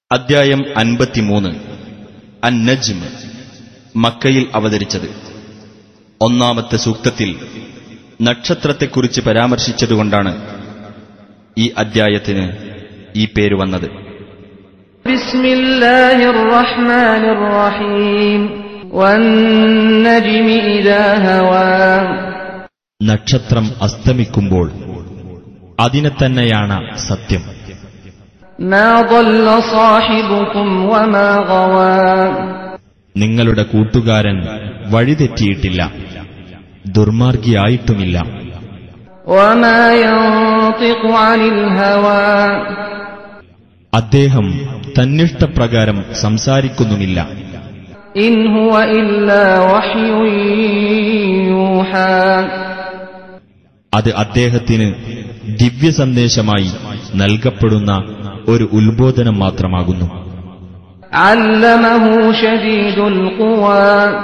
അദ്ധ്യായം 53 അൻ-നജ്മ്. മക്കയിൽ അവതരിച്ചത്. ഒന്നാമത്തെ സൂക്തത്തിൽ നക്ഷത്രത്തെക്കുറിച്ച് പരാമർശിച്ചതുകൊണ്ടാണ് ഈ അദ്ധ്യായത്തിന് ഈ പേര് വന്നത്. ബിസ്മില്ലാഹിർ റഹ്മാനിർ റഹീം വൻ-നജ്മി ഇദാ ഹവാ. നക്ഷത്രം അസ്തമിക്കുമ്പോൾ അതിനെ തന്നെയാണ് സത്യം. മാ ضل സാഹിബുകും വമാ ഗവാ. നിങ്ങളുടെ കൂട്ടുകാരൻ വഴിതെറ്റിയിട്ടില്ല, ദുർമാർഗിയായിട്ടുമില്ല. വമാ യൻതിഖു അനിൽ ഹവാ. അദ്ദേഹം തന്നിഷ്ടപ്രകാരം സംസാരിക്കുന്നുമില്ല. ഇൻ ഹുവ ഇല്ലാ വഹ്യുൻ യൂഹാ. അത് അദ്ദേഹത്തിന് ദിവ്യസന്ദേശമായി നൽകപ്പെടുന്ന ഒരു ഉത്ബോധനം മാത്രമാകുന്നു. അല്ലമഹു ശദീദുൽ ഖുവാ.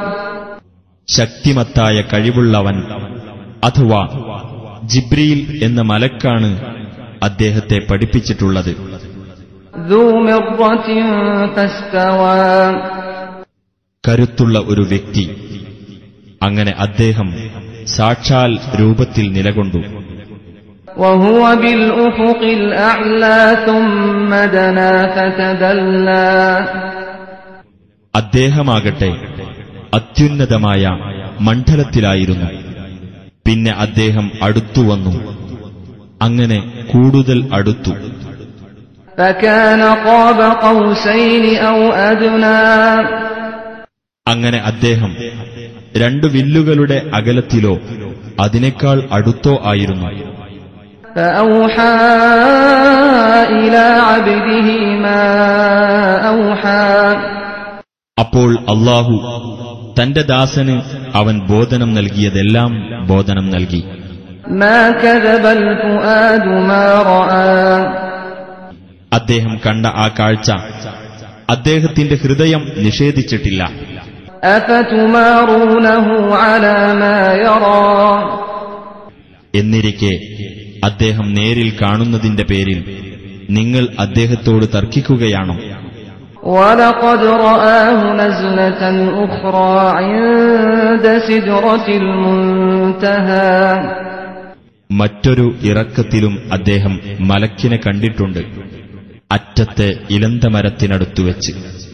ശക്തിമത്തായ കഴിവുള്ളവൻ അഥവാ ജിബ്രീൽ എന്ന മലക്കാണ് അദ്ദേഹത്തെ പഠിപ്പിച്ചിട്ടുള്ളത്. ദൂ മിർറത്തിൻ ഫസ്തവാ. കരുത്തുള്ള ഒരു വ്യക്തി, അങ്ങനെ അദ്ദേഹം സാക്ഷാൽ രൂപത്തിൽ നിലകൊണ്ടു. വഹുവ ബിൽ ഉഫുഖിൽ അഅ്ലാ തുമ്മ ദനാ ഫതദല്ലാ. അദ്ദേഹമാകട്ടെ അത്യുന്നതമായ മണ്ഡലത്തിലായിരുന്നു, പിന്നെ അദ്ദേഹം അടുത്തുവന്നു, അങ്ങനെ കൂടുതൽ അടുത്തു. ഫകാന ഖാബ ഖൗസൈനി ഔ അദ്നാ. അങ്ങനെ അദ്ദേഹം രണ്ടു വില്ലുകളുടെ അകലത്തിലോ അതിനേക്കാൾ അടുത്തോ ആയിരുന്നു. ഫഔഹാ ഇലാ അബ്ദിഹി മാ ഔഹാ. അപ്പോൾ അല്ലാഹു തന്റെ ദാസന് അവൻ ബോധനം നൽകിയതെല്ലാം ബോധനം നൽകി. മാ കദബൽ ഫുആദു മാ റആ. അദ്ദേഹം കണ്ട ആ കാഴ്ച അദ്ദേഹത്തിന്റെ ഹൃദയം നിഷേധിച്ചിട്ടില്ല. അഫതുമാറൂനഹു അലാ മാ യറാ. എന്നിരിക്കെ അദ്ദേഹം നേരിൽ കാണുന്നതിന്റെ പേരിൽ നിങ്ങൾ അദ്ദേഹത്തോട് തർക്കിക്കുകയാണോ? വലഖദ് റആഹു നസ്ലതൻ ഉഖ്റാ ഇൻദ സിദ്റത്തിൽ മുൻതഹാ. മറ്റൊരു ഇറക്കത്തിലും അദ്ദേഹം മലക്കിനെ കണ്ടിട്ടുണ്ട്, അറ്റത്തെ ഇലന്തമരത്തിനടുത്തുവെച്ച്.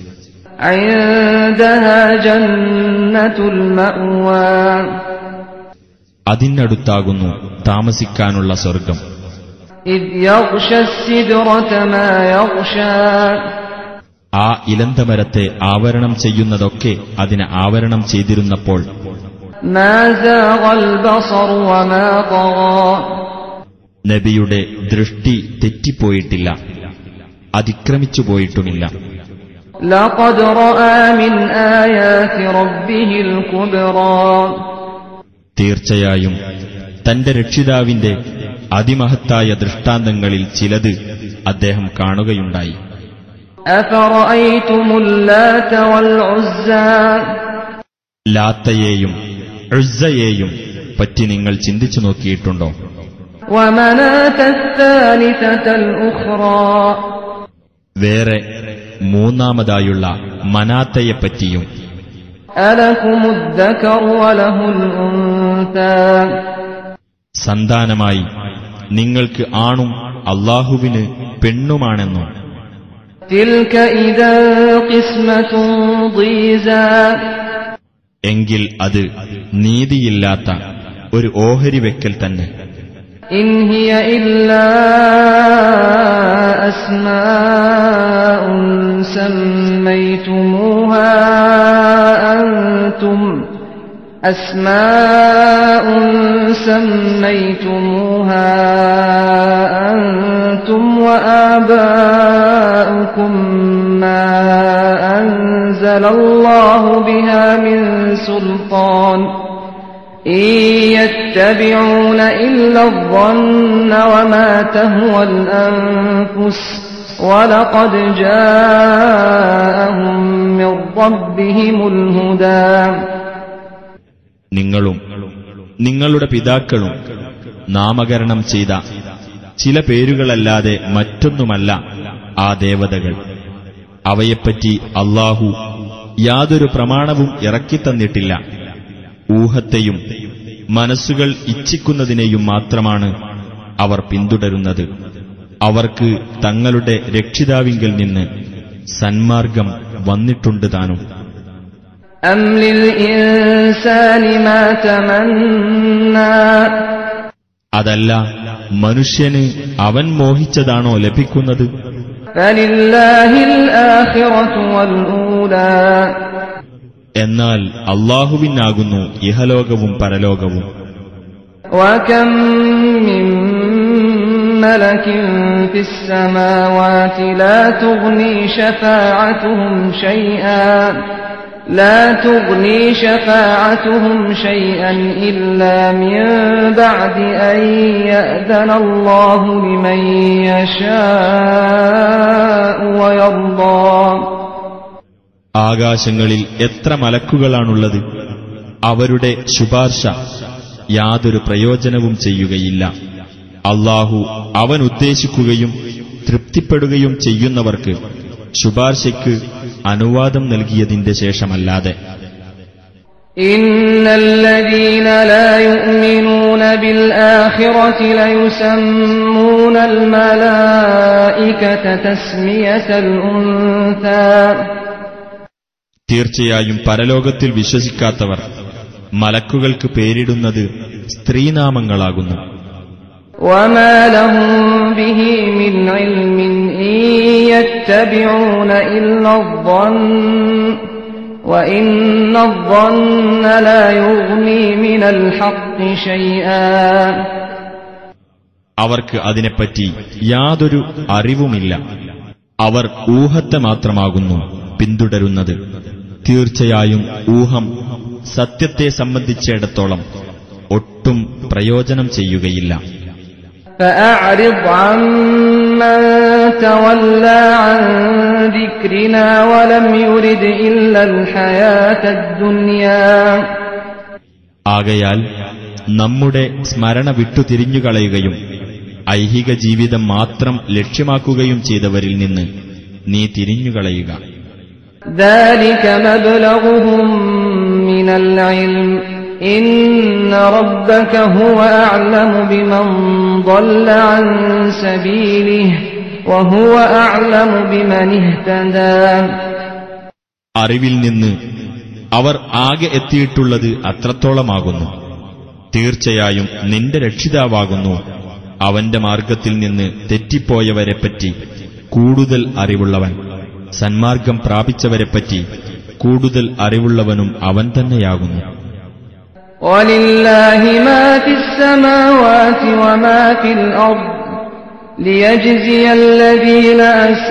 ഇൻദഹാ ജന്നത്തുൽ മഅ്വാ. അതിനടുത്താകുന്നു താമസിക്കാനുള്ള സ്വർഗം. ഇദ് യഗ്ശ സിദ്റത മാ യഗ്ശാ. ആ ഇലന്തമരത്തെ ആവരണം ചെയ്യുന്നതൊക്കെ അതിനെ ആവരണം ചെയ്തിരുന്നപ്പോൾ മാ സാഗൽ ബസറു വമാ തഗാ. നബിയുടെ ദൃഷ്ടി തെറ്റിപ്പോയിട്ടില്ല, അതിക്രമിച്ചു പോയിട്ടുമില്ല. ലഖദ് റആ മിൻ ആയാതി റബ്ബിഹിൽ കുബ്റാ. തീർച്ചയായും തന്റെ രക്ഷിതാവിന്റെ അതിമഹത്തായ ദൃഷ്ടാന്തങ്ങളിൽ ചിലത് അദ്ദേഹം കാണുകയുണ്ടായി. അഫറഅയ്തുമുൽ ലാത വൽ ഉസ്സാ. ലാത്തയെയും ഉസ്സയെയും പറ്റി നിങ്ങൾ ചിന്തിച്ചു നോക്കിയിട്ടുണ്ടോ? വമനാതത് താലിതതൽ ഉഖ്റാ. വേറെ മൂന്നാമതായുള്ള മനാത്തയെപ്പറ്റിയും. അലകുമുദ് ദകറു വലഹുൽ ഉൻസാ. സന്താനമായി നിങ്ങൾക്ക് ആണും അല്ലാഹുവിന് പെണ്ണുമാണെന്നും. തിൽക ഇദാ ഖിസ്മതുൻ ദീസാ. എങ്കിൽ അത് നീതിയില്ലാത്ത ഒരു ഓഹരി വെക്കൽ തന്നെ. ഇൻ ഹിയ ഇല്ലാ അസ്മാഉൻ സമ്മൈതുമൂഹാ അൻതും വആബാഉകും മാ അൻസലല്ലാഹു ബിഹാ മിൻ സുൽത്താൻ ഇൻ യത്തബിഊന ഇല്ലാ الظَّنَّ വമാ തഹ്വൽ അൻഫുസ് വലഖദ് ജാഅഹും മിർ റബ്ബിഹിമുൽ ഹുദാ. നിങ്ങളും നിങ്ങളുടെ പിതാക്കളും നാമകരണം ചെയ്ത ചില പേരുകളല്ലാതെ മറ്റൊന്നുമല്ല ആ ദേവതകൾ. അവയെപ്പറ്റി അല്ലാഹു യാതൊരു പ്രമാണവും ഇറക്കിത്തന്നിട്ടില്ല. ഊഹത്തെയും മനസ്സുകൾ ഇച്ഛിക്കുന്നതിനെയും മാത്രമാണ് അവർ പിന്തുടരുന്നത്. അവർക്ക് തങ്ങളുടെ രക്ഷിതാവിങ്കിൽ നിന്ന് സന്മാർഗം വന്നിട്ടുണ്ട് താനും. أم للإنسان ما تمنى അതല്ല, മനുഷ്യന് അവൻ മോഹിച്ചതാണോ ലഭിക്കുന്നത്? فلله الآخرة والأولى എന്നാൽ അല്ലാഹുവിനാകുന്നു ഇഹലോകവും പരലോകവും. وكم من ملك في السماوات لا تغني شفاعتهم شيئا إلا من بعد أن يأذن الله لمن يشاء ويرضى. ആകാശങ്ങളിൽ എത്ര മലക്കുകളാണുള്ളത്, അവരുടെ ശുപാർശ യാതൊരു പ്രയോജനവും ചെയ്യുകയില്ല. അല്ലാഹു അവൻ ഉദ്ദേശിക്കുകയും തൃപ്തിപ്പെടുകയും ചെയ്യുന്നവർക്ക് ശുപാർശയ്ക്ക് അനുവാദം നൽകിയതിന്റെ ശേഷമല്ലാതെ. ഇന്നല്ലദീന ലാ യുഅ്മിനൂന ബിൽ ആഖിറതി ലയുസമ്മൂനൽ മലായികത തസ്മിയതൽ ഉൻസാ. തീർച്ചയായും പരലോകത്തിൽ വിശ്വസിക്കാത്തവർ മലക്കുകൾക്ക് പേരിടുന്നത് സ്ത്രീനാമങ്ങളാകുന്നു. وما لهم به من علم إن يتبعون إلا الظن وإن الظن لا يغني من الحق شيئا. അവർക്ക് അതിനെപ്പറ്റി യാതൊരു അറിവുമില്ല. അവർ ഊഹത്തെ മാത്രമാകുന്നു പിന്തുടരുന്നത്. തീർച്ചയായും ഊഹം സത്യത്തെ സംബന്ധിച്ചിടത്തോളം ഒട്ടും പ്രയോജനം ചെയ്യുകയില്ല. فأعرض عمن تولى عن ذكرنا ولم يرد إلا الحياة الدنيا. ആകയാൽ നമ്മുടെ സ്മരണ വിട്ടുതിരിഞ്ഞുകളയുകയും ഐഹിക ജീവിതം മാത്രം ലക്ഷ്യമാക്കുകയും ചെയ്തവരിൽ നിന്ന് നീ തിരിഞ്ഞുകളയുക. ذلك مبلغهم من العلم إن ربك هو أعلم بمن ضل عن سبيله وهو أعلم بمن اهتدى. അറിവിൽ നിന്ന് അവർ ആകെ എത്തിയിട്ടുള്ളത് അത്രത്തോളമാകുന്നു. തീർച്ചയായും നിന്റെ രക്ഷിതാവാകുന്നു അവന്റെ മാർഗത്തിൽ നിന്ന് തെറ്റിപ്പോയവരെപ്പറ്റി കൂടുതൽ അറിവുള്ളവൻ. സന്മാർഗം പ്രാപിച്ചവരെപ്പറ്റി കൂടുതൽ അറിവുള്ളവനും അവൻ തന്നെയാകുന്നു. وَلِلَّهِ مَا فِي السَّمَاوَاتِ وَمَا فِي الْأَرْضِ لِيَجْزِيَ الَّذِينَ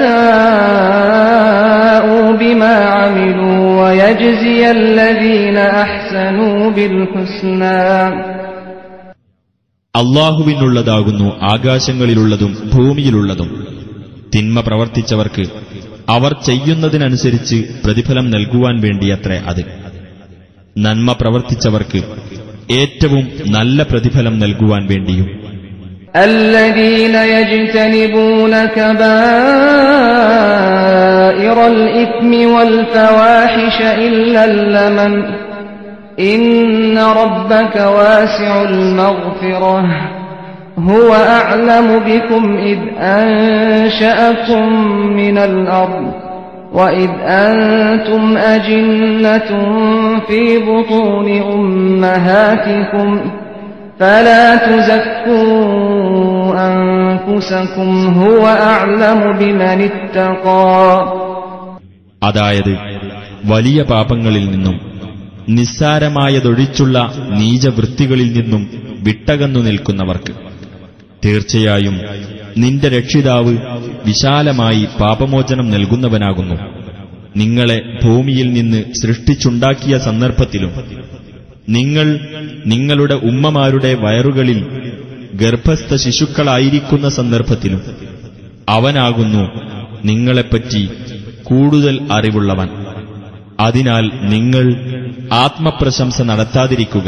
أَسَاءُوا بِمَا عَمِلُوا وَيَجْزِيَ الَّذِينَ أَحْسَنُوا بِالْحُسْنَى. അല്ലാഹുവിനുള്ളതാകുന്നു ആകാശങ്ങളിലുള്ളതും ഭൂമിയിലുള്ളതും. തിന്മ പ്രവർത്തിച്ചവർക്ക് അവർ ചെയ്യുന്നതിനനുസരിച്ച് പ്രതിഫലം നൽകുവാൻ വേണ്ടിയത്രേ അത്. നന്മ പ്രവർത്തിച്ചവർക്ക് ഏറ്റവും നല്ല പ്രതിഫലം നൽകുവാൻ വേണ്ടിയും. الذين يجتنبون كبائر الإثم والفواحش إلا اللمم إن ربك واسع المغفرة هو أعلم بكم إذ أنشأكم من الأرض وإذ أنتم أجنة في بطون أمهاتكم فلا تزكوا أنفسكم هو أعلم بمن اتقى. അതായത് വലിയ പാപങ്ങളിൽ നിന്നും നിസ്സാരമായതൊഴിച്ചുള്ള നീചവൃത്തികളിൽ നിന്നും വിട്ടകന്നു നിൽക്കുന്നവർക്ക് തീർച്ചയായും നിന്റെ രക്ഷിതാവ് വിശാലമായി പാപമോചനം നൽകുന്നവനാകുന്നു. നിങ്ങളെ ഭൂമിയിൽ നിന്ന് സൃഷ്ടിച്ചുണ്ടാക്കിയ സന്ദർഭത്തിലും നിങ്ങൾ നിങ്ങളുടെ ഉമ്മമാരുടെ വയറുകളിൽ ഗർഭസ്ഥ ശിശുക്കളായിരിക്കുന്ന സന്ദർഭത്തിലും അവനാകുന്നു നിങ്ങളെപ്പറ്റി കൂടുതൽ അറിവുള്ളവൻ. അതിനാൽ നിങ്ങൾ ആത്മപ്രശംസ നടത്താതിരിക്കുക.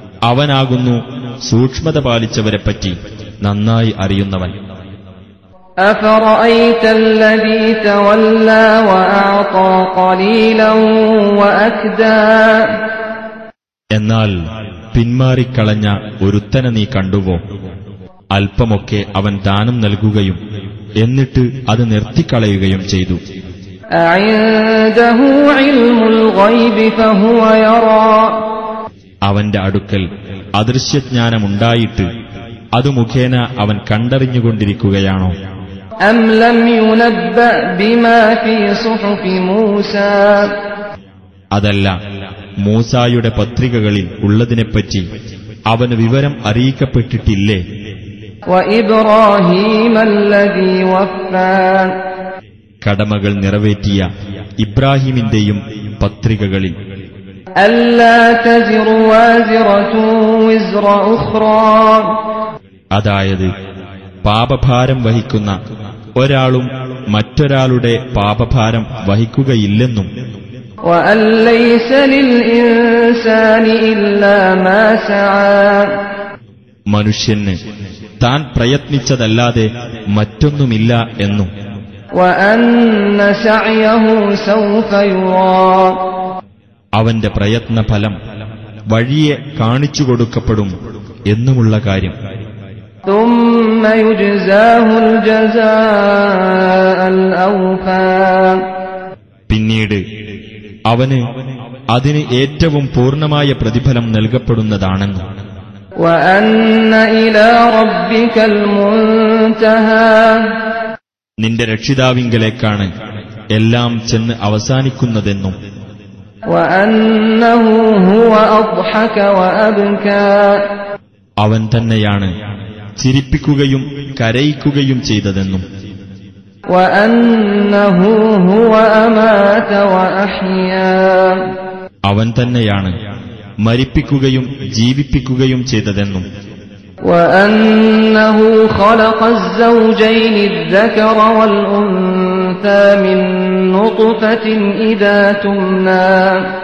അവനാകുന്നു സൂക്ഷ്മത പാലിച്ചവരെപ്പറ്റി നന്നായി അറിയുന്നവൻ. أفرأيت الذي تولى وأعطى قليلا وأكدى എന്നാൽ പിന്മാറിക്കളഞ്ഞ ഒരുത്തനെ നീ കണ്ടുവോ? അല്പമൊക്കെ അവൻ ദാനം നൽകുകയും എന്നിട്ട് അത് നിർത്തിക്കളയുകയും ചെയ്തു. أعنده علم الغيب فهو يرى അവന്റെ അടുക്കൽ അദൃശ്യജ്ഞാനമുണ്ടായിട്ട് അത് മുഖേന അവൻ കണ്ടറിഞ്ഞുകൊണ്ടിരിക്കുകയാണോ? أم لم ينبأ بما في صحف موسى അതല്ല, മൂസായുടെ പത്രികകളിൽ ഉള്ളതിനെപ്പറ്റി അവന് വിവരം അറിയിക്കപ്പെട്ടിട്ടില്ലേ? وإبراهيم الذي وفى കടമകൾ നിറവേറ്റിയ ഇബ്രാഹിമിന്റെയും പത്രികകളിൽ ألا تزر وازرة وزر أخرى അതായത് പാപഭാരം വഹിക്കുന്ന ഒരാളും മറ്റൊരാളുടെ പാപഭാരം വഹിക്കുകയില്ലെന്നും وأن ليس للإنسان إلا ما سعى മനുഷ്യന് താൻ പ്രയത്നിച്ചതല്ലാതെ മറ്റൊന്നുമില്ല എന്നും وأن سعيه سوف يرى അവന്റെ പ്രയത്നഫലം വഴിയെ കാണിച്ചുകൊടുക്കപ്പെടും എന്നുമുള്ള കാര്യം. ثم يجزاه الجزاء الأوفى പിന്നീട് അവന് അതിന് ഏറ്റവും പൂർണ്ണമായ പ്രതിഫലം നൽകപ്പെടുന്നതാണെന്ന്. وأن إلى ربك المنتهى നിന്റെ രക്ഷിതാവിങ്കലേക്കാണ് എല്ലാം ചെന്ന് അവസാനിക്കുന്നതെന്നും وأنه هو أضحك وأبكى അവൻ തന്നെയാണ് ചിരിപ്പിക്കുകയും കരയിക്കുകയും ചെയ്തതെന്നും وأنه هو أمات وأحيا അവൻ തന്നെയാണ് മരിപ്പിക്കുകയും ജീവിപ്പിക്കുകയും ചെയ്തതെന്നും وأنه خلق الزوجين الذكر والأنثى من نطفة إذا تمنى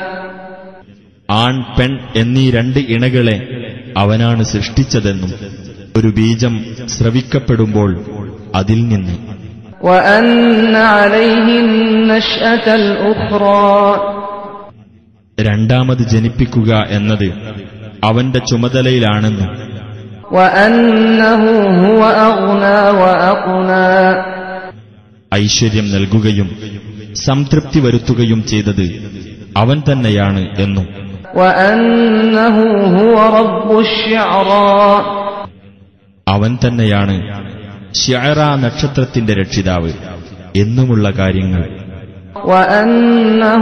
ആൺ പെൺ എന്നീ രണ്ട് ഇണകളെ അവനാണ് സൃഷ്ടിച്ചതെന്നും ഒരു ബീജം സ്രവിക്കപ്പെടുമ്പോൾ അതിൽ നിന്ന് وأن عليه النشأة الأخرى രണ്ടാമത് ജനിപ്പിക്കുക എന്നത് അവന്റെ ചുമതലയിലാണെന്നും وأنه هو أغنى وأقنى ഐശ്വര്യം നൽകുകയും സംതൃപ്തി വരുത്തുകയും ചെയ്തത് അവൻ തന്നെയാണ് എന്നും وأنه هو رب الشعرى അവൻ തന്നെയാണ് ശിഅറ നക്ഷത്രത്തിന്റെ രക്ഷിതാവ് എന്നുമുള്ള കാര്യങ്ങൾ. وأنه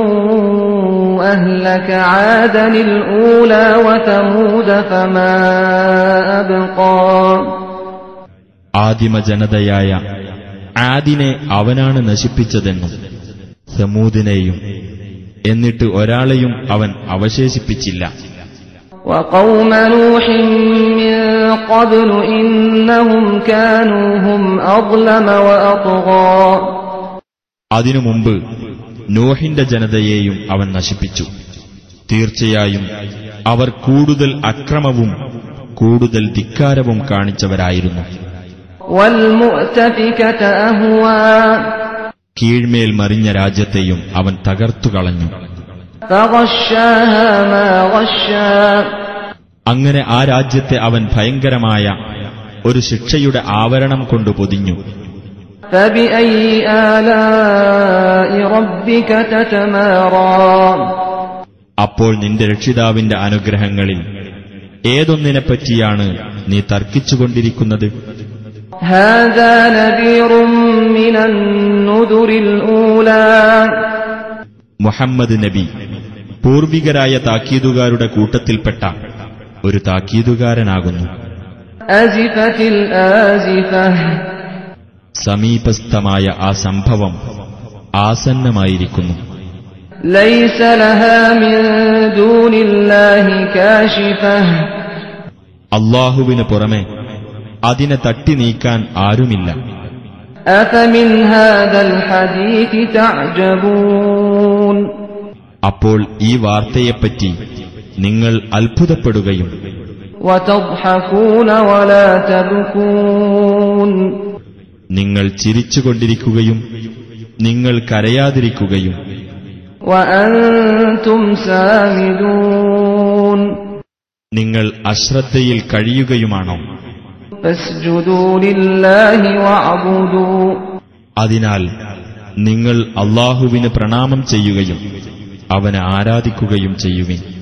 أهلك عادا الأولى وثمود فما أبقى ആദിമ ജനതയായ ആദിനെ അവനാണ് നശിപ്പിച്ചതെന്നും സമൂദിനെയും എന്നിട്ട് ഒരാളെയും അവൻ അവശേഷിപ്പിച്ചില്ല. وقوم نوح من قبل إنهم كانوا هم أظلم وأطغى അതിനു മുമ്പ് നോഹിന്റെ ജനതയെയും അവൻ നശിപ്പിച്ചു. തീർച്ചയായും അവർ കൂടുതൽ അക്രമവും കൂടുതൽ ധിക്കാരവും കാണിച്ചവരായിരുന്നു. والمؤتفكة أهوى കീഴ്മേൽ മറിഞ്ഞ രാജ്യത്തെയും അവൻ തകർത്തുകളഞ്ഞു. فغشاها ما غشى അങ്ങനെ ആ രാജ്യത്തെ അവൻ ഭയങ്കരമായ ഒരു ശിക്ഷയുടെ ആവരണം കൊണ്ട് പൊതിഞ്ഞു. فبأي آلاء ربك تتمارى അപ്പോൾ നിന്റെ രക്ഷിതാവിന്റെ അനുഗ്രഹങ്ങളിൽ ഏതൊന്നിനെപ്പറ്റിയാണ് നീ തർക്കിച്ചുകൊണ്ടിരിക്കുന്നത്? هذا نذير من النذر الأولى മുഹമ്മദ് നബി പൂർവികരായ താക്കീതുകാരുടെ കൂട്ടത്തിൽപ്പെട്ട ഒരു താക്കീതുകാരനാകുന്നു. أزفت الآزفة സമീപസ്ഥമായ ആ സംഭവം ആസന്നമായിരിക്കുന്നു. ليس لها من دون الله كاشفة അല്ലാഹുവിന് പുറമെ അതിനെ തട്ടി നീക്കാൻ ആരുമില്ല. أفمن هذا الحديث تعجبون അപ്പോൾ ഈ വാർത്തയെപ്പറ്റി നിങ്ങൾ അത്ഭുതപ്പെടുകയും وتضحكون ولا تبكون നിങ്ങൾ ചിരിച്ചുകൊണ്ടിരിക്കുകയും നിങ്ങൾ കരയാതിരിക്കുകയും وأنتم سامدون നിങ്ങൾ അശ്രദ്ധയിൽ കഴിയുകയുമാണോ? فاسجدوا لله واعبدوا അതിനാൽ നിങ്ങൾ അല്ലാഹുവിന് പ്രണാമം ചെയ്യുകയും അവനെ ആരാധിക്കുകയും ചെയ്യുവിൻ.